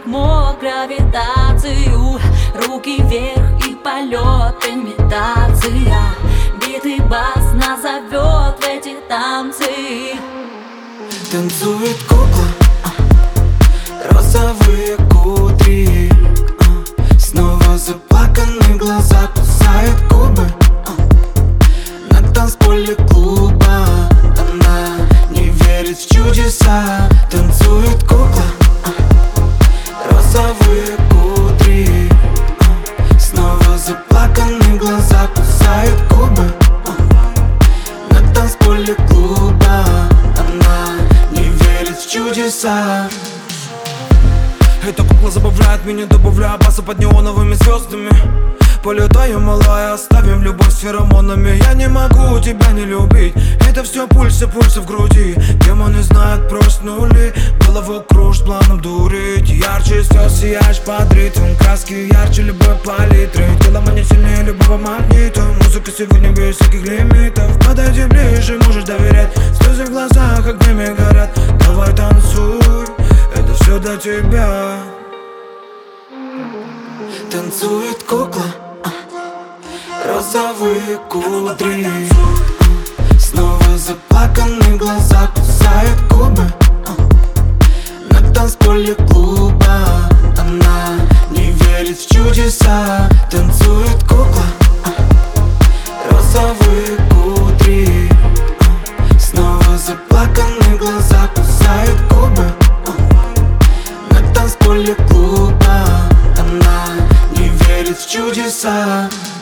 мог гравитацию. Руки вверх и полет, имитация. Битый бас нас зовет в эти танцы. Танцует кукла, розовые кудри, снова заплаканы глаза, кусает губы на танцполе клуба. Она не верит в чудеса. Танцует кукла, розовые кудри, снова заплаканы глаза, кусает губы на танцполе клуба. Она не верит в чудеса. Эта кукла забавляет меня, добавляя баса под неоновыми звездами. Полетаем, малая, оставим любовь с феромонами. Я не могу тебя не любить. Это все пульсы в груди. Демоны знают просто нули. Голову кружит планом дурить. Ярче слез сияешь под ритм. Краски ярче любой палитры. Тело манит сильнее любого магнита. Музыка сегодня без всяких лимитов. Подойди ближе, можешь доверять. Слезы в глазах огнями горят. Давай танцуй, это все для тебя. Танцует кукла, розовые кудри, снова заплаканы глаза, кусает губы на танцполе клуба. Она не верит в чудеса. Танцует кукла, розовые кудри, снова заплаканы глаза, кусает губы на танцполе клуба. Она не верит в чудеса.